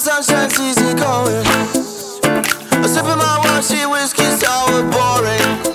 sunshine's easy going. A sip of my whiskey, sour, boring.